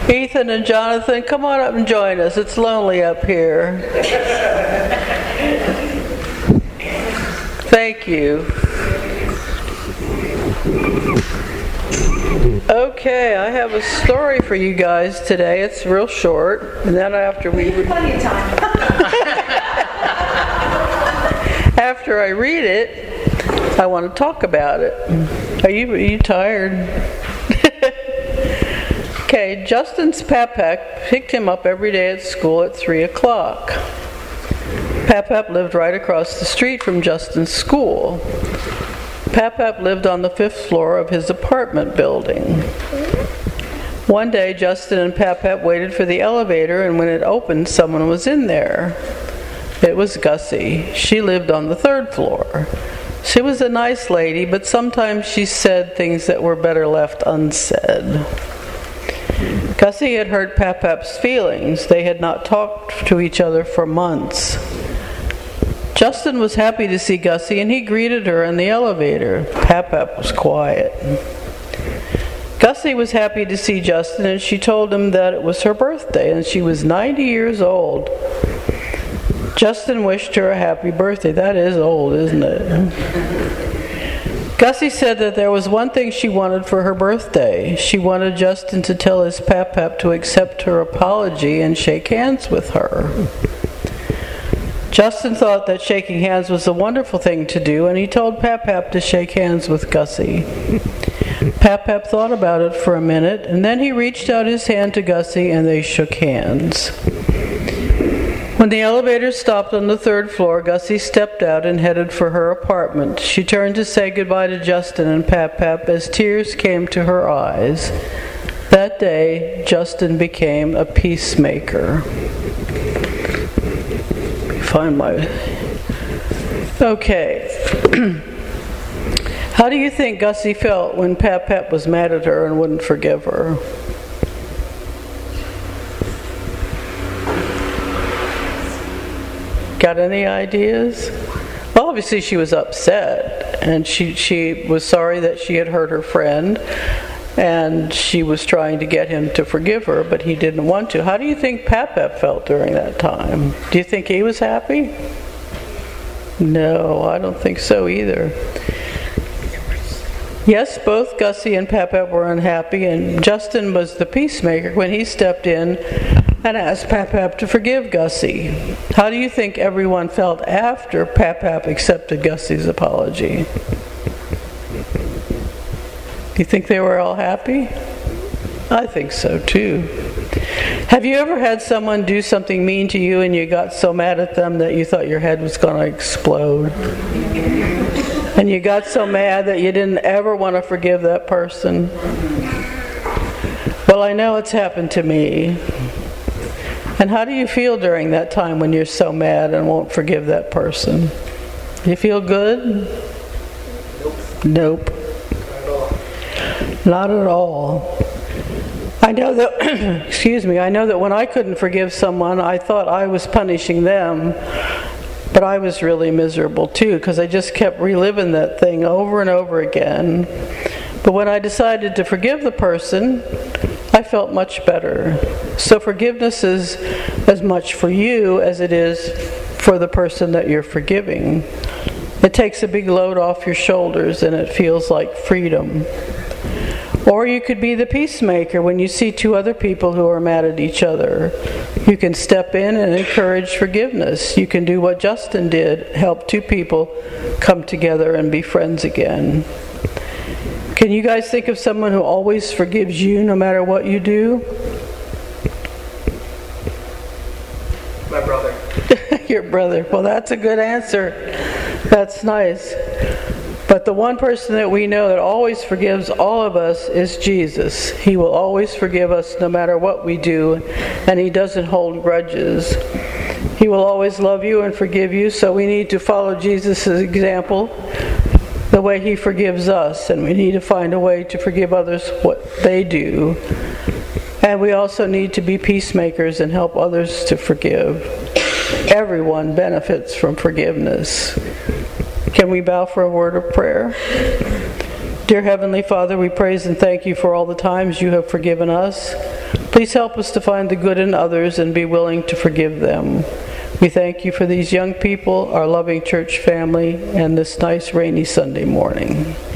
Ethan and Jonathan, come on up and join us. It's lonely up here. Thank you. Okay, I have a story for you guys today. It's real short, and then after plenty of time. After I read it, I want to talk about it. Are you tired? Okay, Justin's Papap picked him up every day at school at 3 o'clock. Papap lived right across the street from Justin's school. Papap lived on the 5th floor of his apartment building. One day, Justin and Papap waited for the elevator, and when it opened, someone was in there. It was Gussie. She lived on the 3rd floor. She was a nice lady, but sometimes she said things that were better left unsaid. Gussie had hurt Papap's feelings. They had not talked to each other for months. Justin was happy to see Gussie, and he greeted her in the elevator. Papap was quiet. Gussie was happy to see Justin, and she told him that it was her birthday, and she was 90 years old. Justin wished her a happy birthday. That is old, isn't it? Gussie said that there was one thing she wanted for her birthday. She wanted Justin to tell his Papap to accept her apology and shake hands with her. Justin thought that shaking hands was a wonderful thing to do, and he told Papap to shake hands with Gussie. Papap thought about it for a minute, and then he reached out his hand to Gussie, and they shook hands. When the elevator stopped on the 3rd floor, Gussie stepped out and headed for her apartment. She turned to say goodbye to Justin and Papap as tears came to her eyes. That day, Justin became a peacemaker. Okay. How do you think Gussie felt when Papap was mad at her and wouldn't forgive her? Got any ideas? Well, obviously she was upset, and she was sorry that she had hurt her friend, and she was trying to get him to forgive her, but he didn't want to. How do you think Papap felt during that time? Do you think he was happy? No, I don't think so either. Yes, both Gussie and Papap were unhappy, and Justin was the peacemaker when he stepped in and asked Papap to forgive Gussie. How do you think everyone felt after Papap accepted Gussie's apology? You think they were all happy? I think so too. Have you ever had someone do something mean to you and you got so mad at them that you thought your head was going to explode? And you got so mad that you didn't ever want to forgive that person? Well, I know it's happened to me. And how do you feel during that time when you're so mad and won't forgive that person? You feel good? Nope. Not at all. I know that, I know that when I couldn't forgive someone, I thought I was punishing them, but I was really miserable too, because I just kept reliving that thing over and over again. But when I decided to forgive the person, I felt much better. So forgiveness is as much for you as it is for the person that you're forgiving. It takes a big load off your shoulders, and it feels like freedom. Or you could be the peacemaker when you see two other people who are mad at each other. You can step in and encourage forgiveness. You can do what Justin did, help two people come together and be friends again. Can you guys think of someone who always forgives you no matter what you do? My brother. Your brother. Well, that's a good answer. That's nice. But the one person that we know that always forgives all of us is Jesus. He will always forgive us no matter what we do, and He doesn't hold grudges. He will always love you and forgive you, so we need to follow Jesus' example, the way He forgives us, and we need to find a way to forgive others what they do. And we also need to be peacemakers and help others to forgive. Everyone benefits from forgiveness. Can we bow for a word of prayer? Dear Heavenly Father, we praise and thank You for all the times You have forgiven us. Please help us to find the good in others and be willing to forgive them. We thank you for these young people, our loving church family, and this nice rainy Sunday morning.